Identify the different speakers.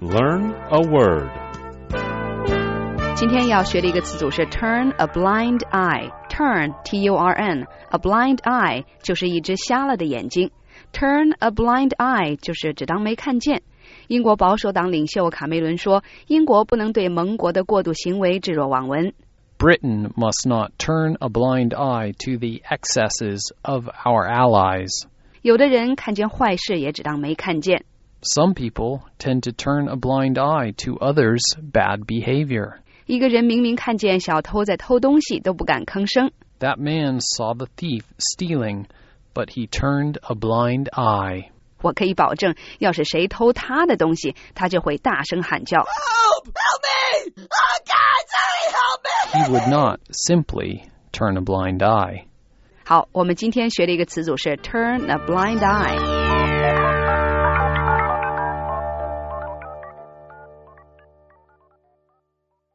Speaker 1: Learn a word.
Speaker 2: 今天要学的一个词组是 turn a blind eye. Turn, T-U-R-N, a blind eye 就是一只瞎了的眼睛。Turn a blind eye 就是只当没看见。英国保守党领袖卡梅伦说，英国不能对盟国的过度行为置若罔闻。
Speaker 3: Britain must not turn a blind eye to the excesses of our allies.
Speaker 2: 有的人看见坏事也只当没看见。
Speaker 3: Some people tend to turn a blind eye to others' bad behavior.
Speaker 2: 一个人明明看见小偷在偷东西都不敢吭声。
Speaker 3: That man saw the thief stealing, but he turned a blind eye.
Speaker 2: 我可以保证，要是谁偷他的东西，他就会大声喊叫。
Speaker 4: Help! Help me! Oh God, somebody help me!
Speaker 3: He would not simply turn a blind eye.
Speaker 2: 好，我们今天学的一个词组是 turn a blind eye。